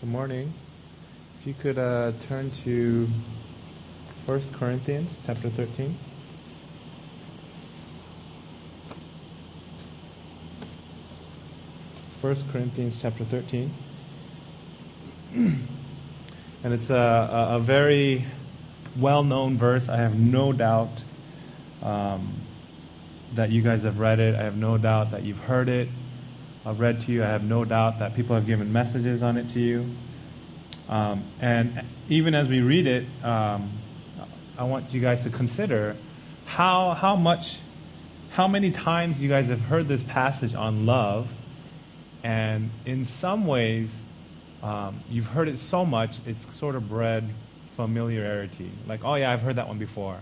Good morning. If you could turn to 1 Corinthians chapter 13. First Corinthians chapter 13. And it's a very well-known verse. I have no doubt that you guys have read it. I have no doubt that you've heard it read to you. I have no doubt that people have given messages on it to you. And even as we read it, I want you guys to consider how many times you guys have heard this passage on love, and in some ways, you've heard it so much, it's sort of bred familiarity. Like, oh yeah, I've heard that one before.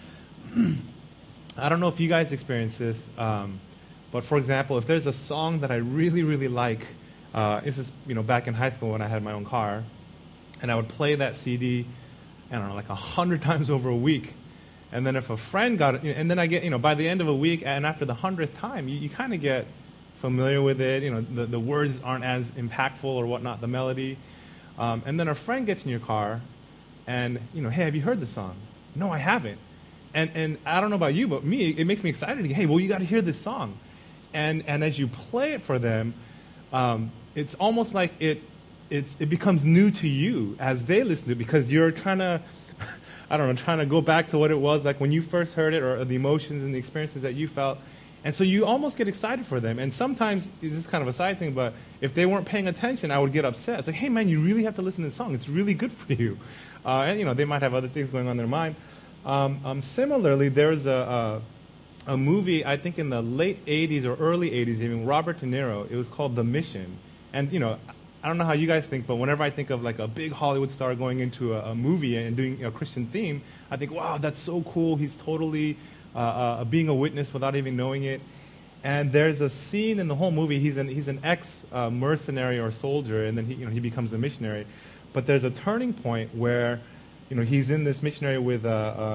I don't know if you guys experience this, but for example, if there's a song that I really, really like, this is back in high school when I had my own car, and I would play that CD, I don't know, like 100 times over a week. And then if a friend got it, and then I get, by the end of a week, and after the 100th time, you kind of get familiar with it. The words aren't as impactful or whatnot, the melody. And then a friend gets in your car, and, hey, have you heard the song? No, I haven't. And I don't know about you, but me, it makes me excited. Hey, well, you got to hear this song. And as you play it for them, it's almost like it becomes new to you as they listen to it, because you're trying to, trying to go back to what it was like when you first heard it, or the emotions and the experiences that you felt. And so you almost get excited for them. And sometimes, this is kind of a side thing, but if they weren't paying attention, I would get upset. It's like, hey, man, you really have to listen to this song. It's really good for you. And, they might have other things going on in their mind. Similarly, there's a movie, I think in the late 80s or early 80s, even, Robert De Niro. It was called The Mission. And, I don't know how you guys think, but whenever I think of like a big Hollywood star going into a movie and doing a Christian theme, I think, wow, that's so cool. He's totally being a witness without even knowing it. And there's a scene in the whole movie. He's an ex-mercenary or soldier, and then he becomes a missionary. But there's a turning point where he's in this missionary with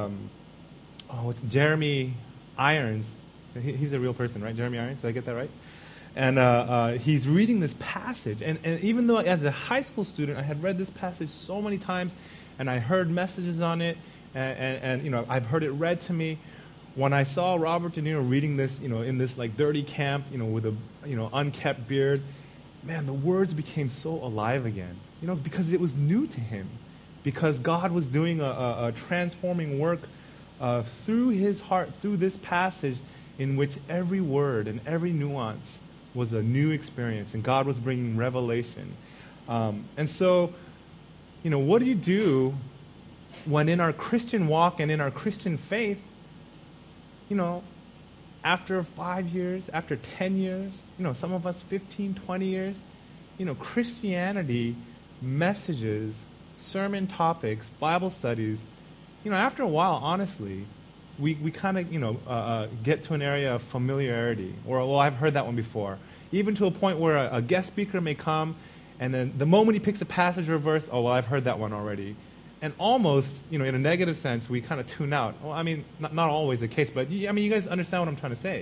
it's Jeremy Irons. He's a real person, right? Jeremy Irons, did I get that right? And he's reading this passage. And even though as a high school student I had read this passage so many times, and I heard messages on it, and I've heard it read to me, when I saw Robert De Niro reading this, in this like dirty camp, with a unkept beard, man, the words became so alive again. Because it was new to him, because God was doing a transforming work through his heart, through this passage, in which every word and every nuance was a new experience, and God was bringing revelation. And so, what do you do when in our Christian walk and in our Christian faith, after 5 years, after 10 years, some of us 15, 20 years, Christianity messages, sermon topics, Bible studies, after a while, honestly, we kind of, get to an area of familiarity, or, well, I've heard that one before, even to a point where a guest speaker may come, and then the moment he picks a passage or a verse, oh, well, I've heard that one already. And almost, in a negative sense, we kind of tune out. Well, I mean, not always the case, but, you guys understand what I'm trying to say.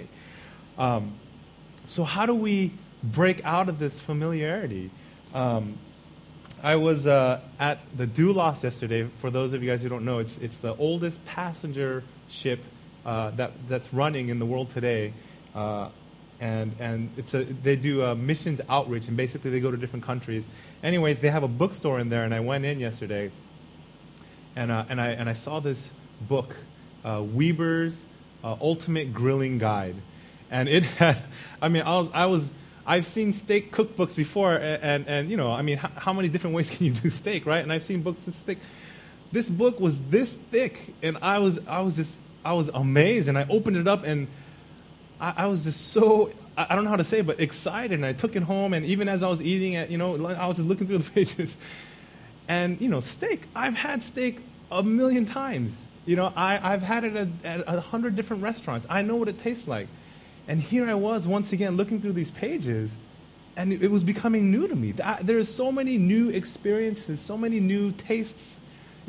So how do we break out of this familiarity? I was at the Doulos yesterday. For those of you guys who don't know, it's the oldest passenger ship that's running in the world today, and they do missions outreach, and basically they go to different countries. Anyways, they have a bookstore in there, and I went in yesterday, and I saw this book, Weber's Ultimate Grilling Guide, and it had, I've seen steak cookbooks before, and how many different ways can you do steak, right? And I've seen books this thick. This book was this thick, and I was amazed, and I opened it up, and I was just so, I don't know how to say it, but excited, and I took it home, and even as I was eating it, I was just looking through the pages, and, steak, I've had steak a million times. I've had it at 100 different restaurants. I know what it tastes like. And here I was, once again, looking through these pages, and it was becoming new to me. There's so many new experiences, so many new tastes,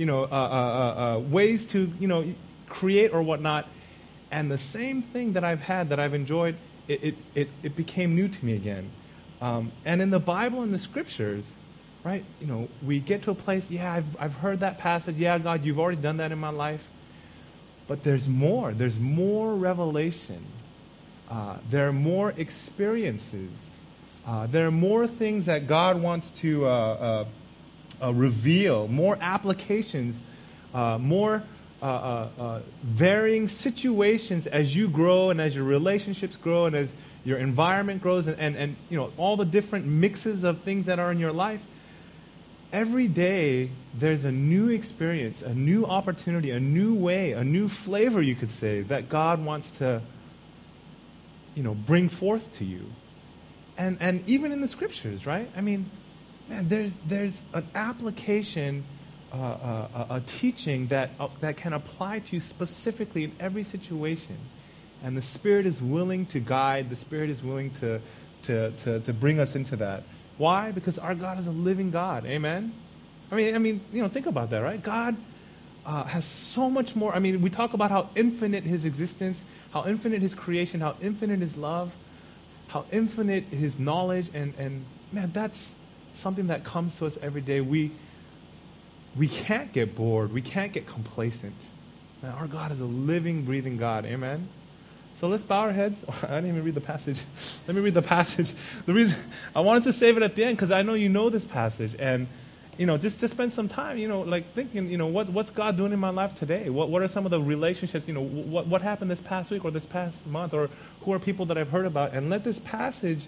ways to, create or whatnot. And the same thing that I've had, that I've enjoyed, it became new to me again. And in the Bible and the Scriptures, right? We get to a place, yeah, I've heard that passage. Yeah, God, you've already done that in my life. But there's more. There's more revelation. There are more experiences. There are more things that God wants to reveal, more applications, more varying situations as you grow and as your relationships grow and as your environment grows and all the different mixes of things that are in your life. Every day there's a new experience, a new opportunity, a new way, a new flavor, you could say, that God wants to bring forth to you. And even in the scriptures, right? I mean, man, there's an application, a teaching that can apply to you specifically in every situation. And the Spirit is willing to guide. The Spirit is willing to bring us into that. Why? Because our God is a living God. Amen? I mean, think about that, right? God has so much more. I mean, we talk about how infinite His existence, how infinite His creation, how infinite His love, how infinite His knowledge, and man, that's something that comes to us every day. We can't get bored. We can't get complacent. Man, our God is a living, breathing God. Amen? So let's bow our heads. I didn't even read the passage. Let me read the passage. The reason I wanted to save it at the end because I know you know this passage, and just spend some time, thinking, what's God doing in my life today? What are some of the relationships? What happened this past week or this past month, or who are people that I've heard about? And let this passage,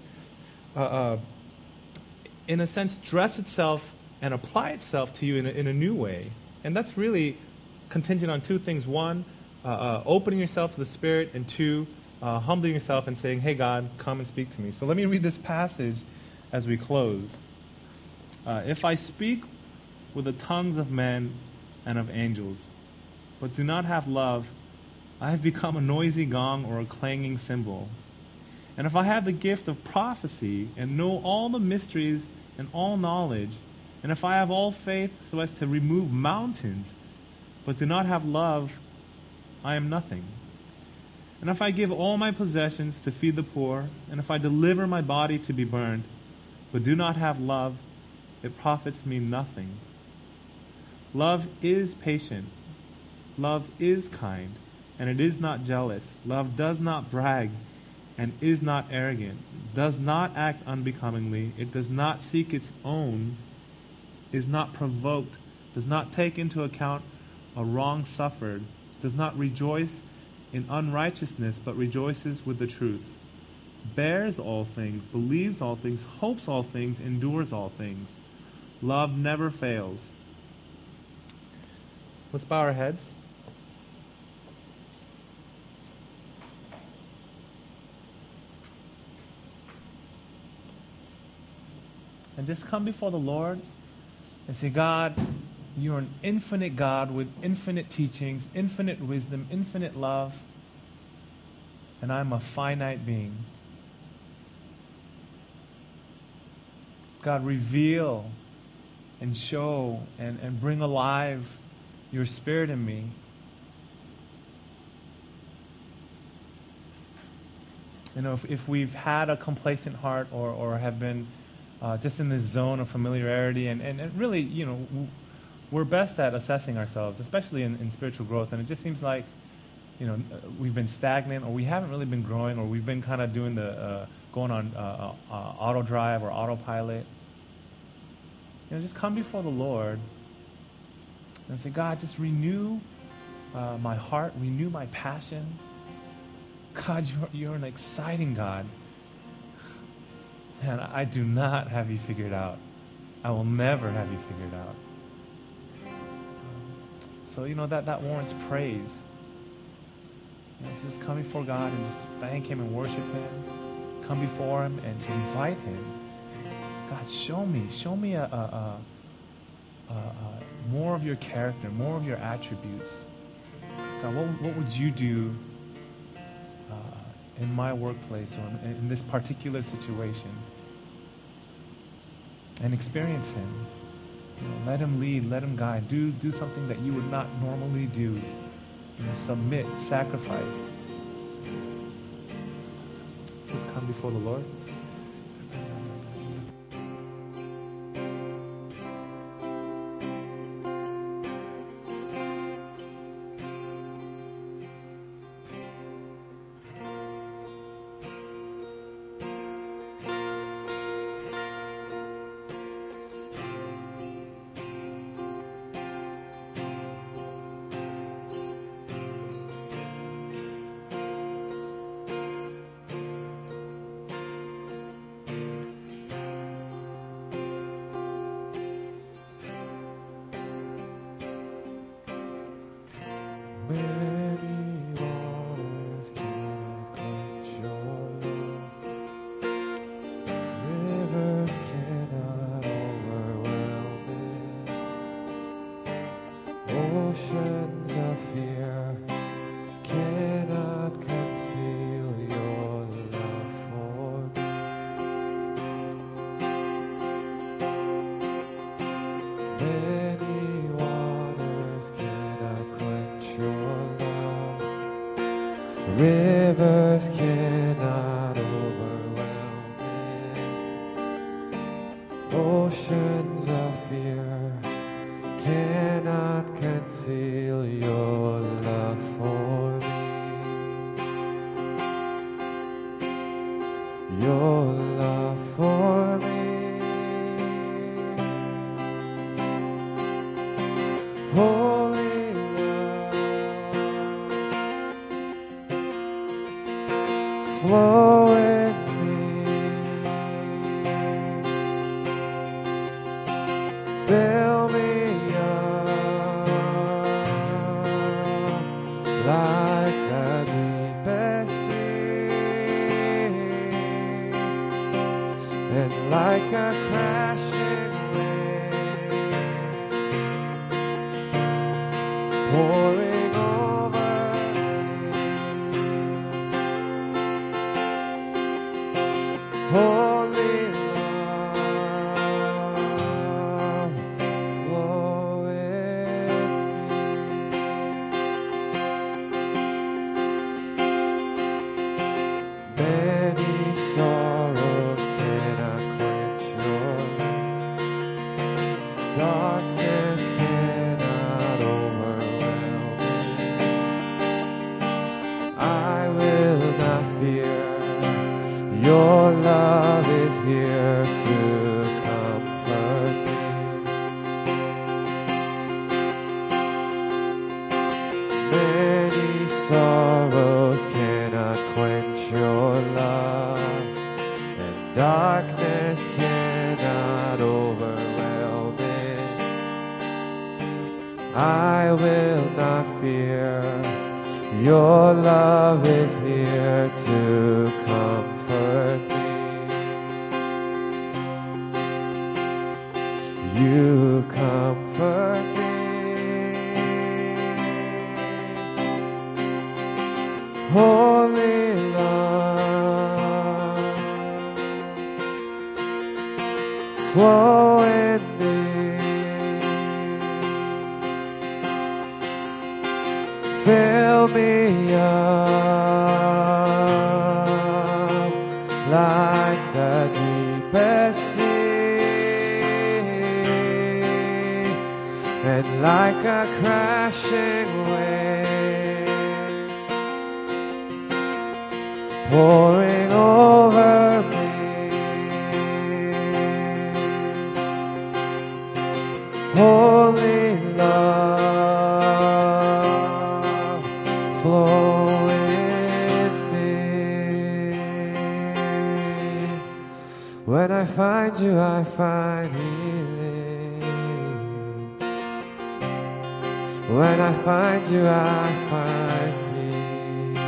in a sense, dress itself and apply itself to you in a new way. And that's really contingent on two things: one, opening yourself to the Spirit, and two, humbling yourself and saying, hey, God, come and speak to me. So let me read this passage as we close. If I speak with the tongues of men and of angels, but do not have love, I have become a noisy gong or a clanging cymbal. And if I have the gift of prophecy and know all the mysteries and all knowledge, and if I have all faith so as to remove mountains, but do not have love, I am nothing. And if I give all my possessions to feed the poor, and if I deliver my body to be burned, but do not have love, it profits me nothing. Love is patient. Love is kind, and it is not jealous. Love does not brag, and is not arrogant, does not act unbecomingly. It does not seek its own, is not provoked, does not take into account a wrong suffered, does not rejoice in unrighteousness, but rejoices with the truth, bears all things, believes all things, hopes all things, endures all things. Love never fails. Let's bow our heads. And just come before the Lord and say, God, you're an infinite God with infinite teachings, infinite wisdom, infinite love, and I'm a finite being. God, reveal and show and bring alive your Spirit in me. If we've had a complacent heart or have been just in this zone of familiarity, and really, we're best at assessing ourselves, especially in spiritual growth, and it just seems like, we've been stagnant, or we haven't really been growing, or we've been kind of doing the going on auto drive or autopilot. Just come before the Lord and say, God, just renew my heart, renew my passion. God, you're an exciting God. Man, I do not have you figured out. I will never have you figured out. So, that warrants praise. Just come before God and just thank Him and worship Him. Come before Him and invite Him. God, show me more of your character, more of your attributes. God, what would you do in my workplace or in this particular situation? And experience Him. Let Him lead, let Him guide. Do something that you would not normally do. Submit, sacrifice. Just come before the Lord. Many waters cannot quench your love. Rivers cannot overwhelm it. Oceans of fear cannot conceal your love for me. Many waters cannot quench your love. Rivers cannot overwhelm it. Oceans of fear cannot conceal your love for me. Your love for me. Holy love, flow in me, fill me up like the deepest sea, and like a crashing wave pouring over me. Holy love, flow in me. Many sorrows cannot quench your love. Darkness cannot overwhelm me. I will not fear. Your love is here to comfort me. Many sorrows cannot quench your love, and darkness cannot overwhelm it. I will not fear. Your love is here to comfort me. You comfort me. Holy love, flow in me. Fill me up like the deepest sea, and like a crashing wave pouring over me. Holy love, flow in me. When I find you, I find healing. When I find you, I find peace.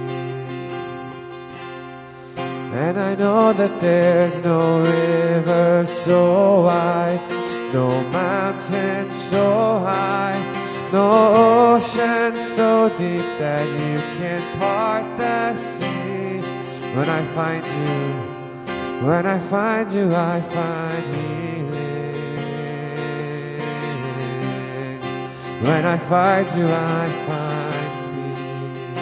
And I know that there's no river so wide, no mountain so high, no ocean so deep that you can part the sea. When I find you, when I find you, I find healing. When I find you, I find peace.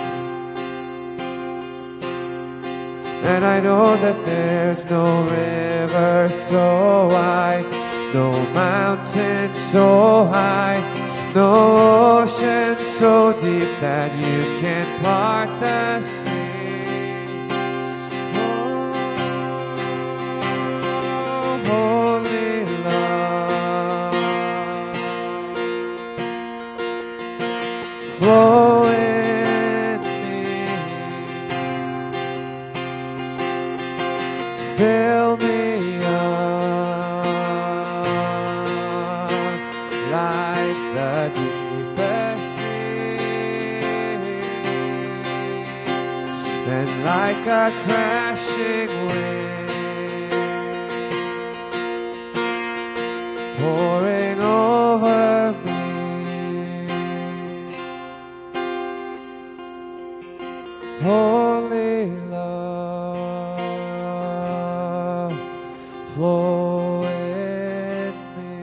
And I know that there's no river so wide, no mountain so high, no ocean so deep that you can't part the sea. Oh, holy love, flow in me, fill me up like the deepest sea, and like a crashing wind, pouring over me. Holy love, flow in me.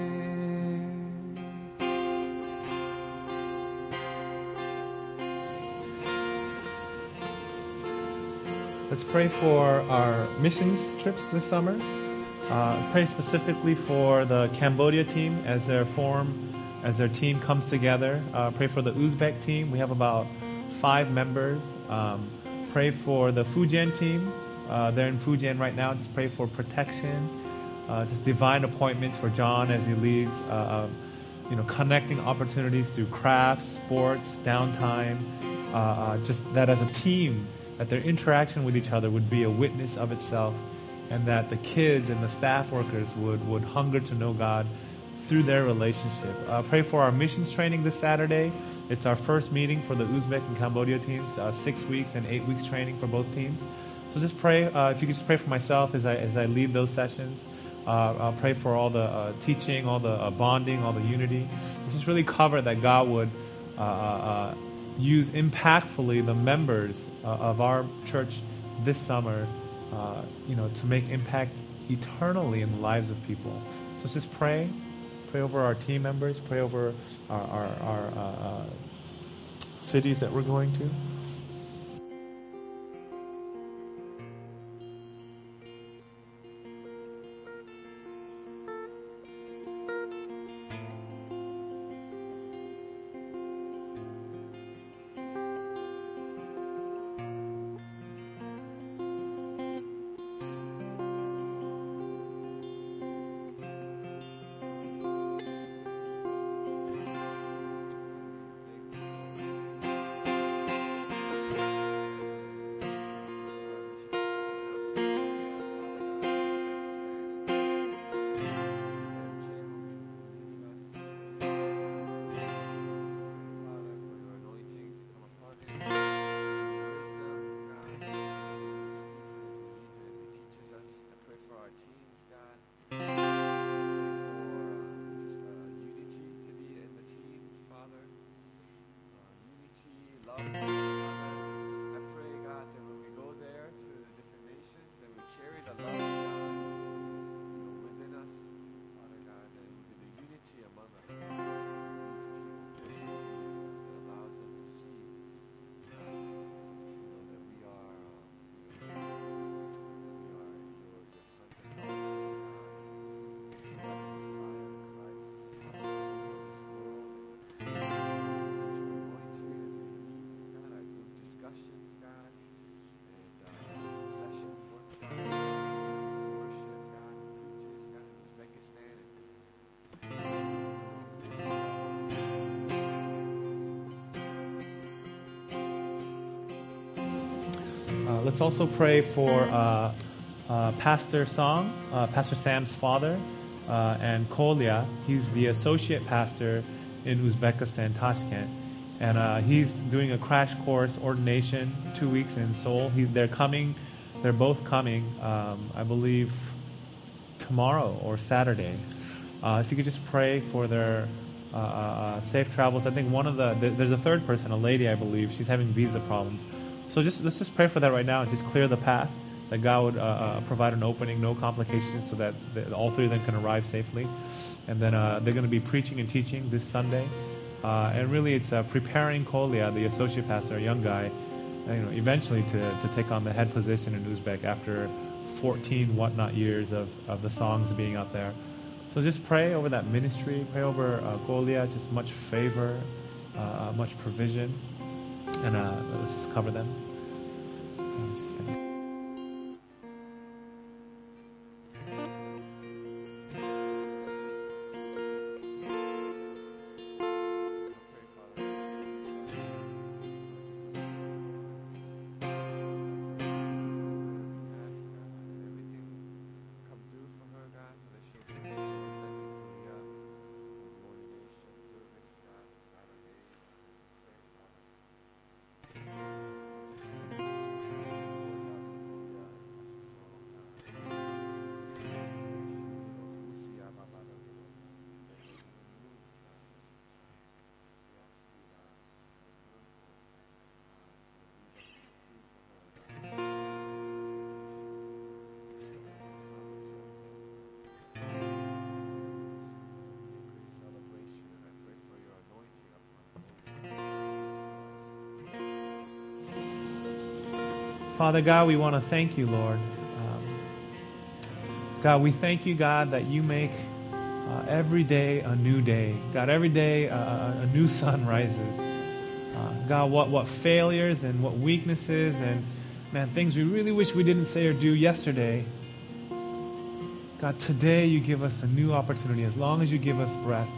Let's pray for our missions trips this summer. Pray specifically for the Cambodia team as their team comes together. Pray for the Uzbek team. We have about 5 members. Pray for the Fujian team. They're in Fujian right now. Just pray for protection, just divine appointments for John as he leads. Connecting opportunities through crafts, sports, downtime. Just that as a team, that their interaction with each other would be a witness of itself, and that the kids and the staff workers would hunger to know God through their relationship. Pray for our missions training this Saturday. It's our first meeting for the Uzbek and Cambodia teams, 6 weeks and 8 weeks training for both teams. So just pray, if you could just pray for myself as I lead those sessions. I'll pray for all the teaching, all the bonding, all the unity. Let's just really cover that God would use impactfully the members of our church this summer, to make impact eternally in the lives of people. So let's just pray over our team members, pray over our cities that we're going to. Let's also pray for Pastor Sam's father, and Kolya. He's the associate pastor in Uzbekistan, Tashkent. And he's doing a crash course ordination, 2 weeks in Seoul. They're both coming, I believe, tomorrow or Saturday. If you could just pray for their safe travels. I think there's a third person, a lady, I believe. She's having visa problems. So let's just pray for that right now and just clear the path, that God would provide an opening, no complications, so that all 3 of them can arrive safely. And then they're going to be preaching and teaching this Sunday. And really it's preparing Kolya, the associate pastor, a young guy, eventually to take on the head position in Uzbek after 14 whatnot years of the songs being out there. So just pray over that ministry, pray over Kolya, just much favor, much provision. And let's just cover them. Just thank you. Father God, we want to thank you, Lord. God, we thank you, God, that you make every day a new day. God, every day a new sun rises. God, what failures and what weaknesses and, man, things we really wish we didn't say or do yesterday. God, today you give us a new opportunity as long as you give us breath.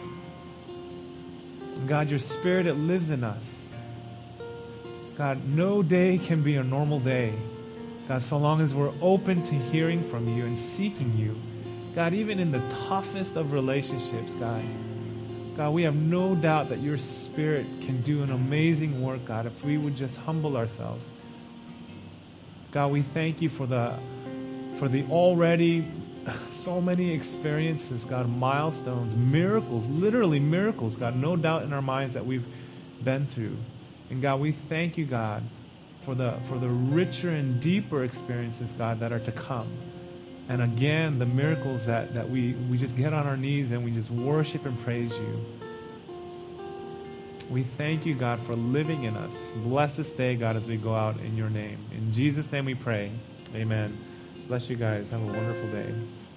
God, your Spirit, it lives in us. God, no day can be a normal day. God, so long as we're open to hearing from you and seeking you. God, even in the toughest of relationships, God, we have no doubt that your Spirit can do an amazing work, God, if we would just humble ourselves. God, we thank you for the already so many experiences, God, milestones, miracles, literally miracles, God, no doubt in our minds that we've been through. And God, we thank you, God, for the richer and deeper experiences, God, that are to come. And again, the miracles that we just get on our knees and we just worship and praise you. We thank you, God, for living in us. Bless this day, God, as we go out in your name. In Jesus' name we pray. Amen. Bless you guys. Have a wonderful day.